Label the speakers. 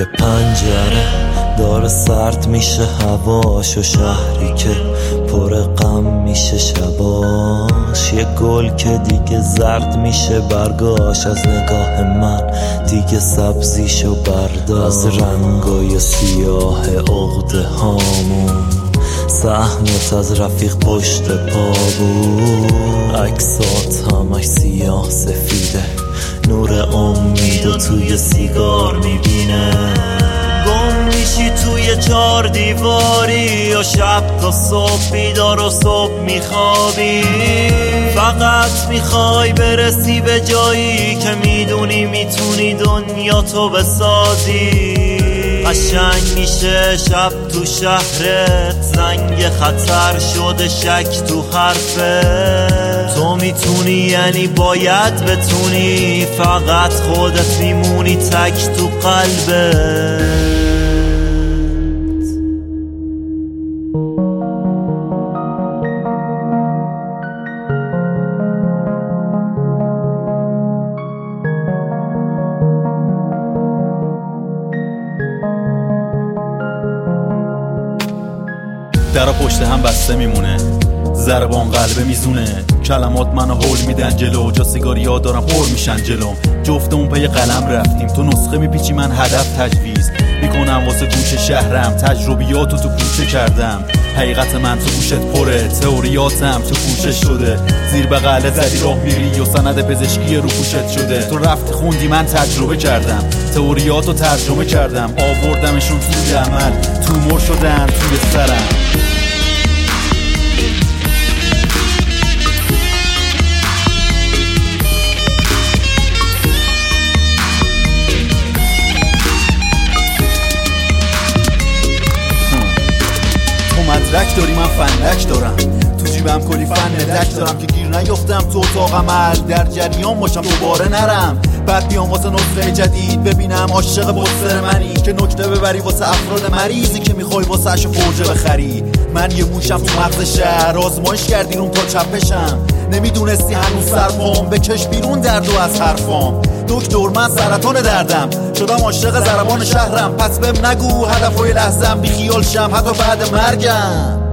Speaker 1: روی پنجره داره سرد میشه هواش و شهری که پر غم میشه شباش، یه گل که دیگه زرد میشه برگاش، از نگاه من دیگه سبزیشو برداشت، از رنگای سیاه عقده هامون سهمت از رفیق پشت پا بود، عکسات همش سیاه سفیده، نور امید و توی سیگار میبینه، گم میشی توی 4 دیواری و شب تا صبح بیدار و صبح میخوابی، فقط میخوای برسی به جایی که میدونی میتونی دنیا تو بسازی، قشنگ میشه شب تو شهرت، زنگ خطر شده شک تو حرفت، تو میتونی یعنی باید بتونی، فقط خودت میمونی تک تو قلبت.
Speaker 2: درا پشت هم بسته میمونه، ضربان قلبه میزونه، کلمات منو هول میدن جلو، جا سیگاریا دارم پر میشن جلوم، جفتمون پی قلم رفتیم، تو نسخه میپیچی من هدف تجویز میکنم واسه گوش شهرم، تجربیاتو تو کوچه کردم، حقیقت من تو گوشت پره، تئوریاتم تو گوشش شده، زیر بغله زدی راه میری و سند پزشکی رو گوشت شده، تو رفتی خوندی من تجربه کردم، تئوریاتو ترجمه کردم، آوردمشون توی عمل، تومور شدن توی سرم. مدرک داری من فندک دارم، تو جیبم کلی فندک دارم که گیر نیفتم تو اتاق عمل، در جریان باشم دوباره نرم، بعد بیام واسه نسخه جدید ببینم عاشق بستر منی که نکته ببری واسه افراد مریضی که میخوای واسه اش فرجه بخری، من یه موشم تو مغز شهر، آزمایش کردی روم تا چپشم، نمیدونستی هنوز سرپام، بکش بیرون دردو از حرفام، دکتر من سرطان دردم، شدم عاشق ضربان شهرم، پس بهم نگو هدفای لحظم، بی خیال شم حتی بعد مرگم.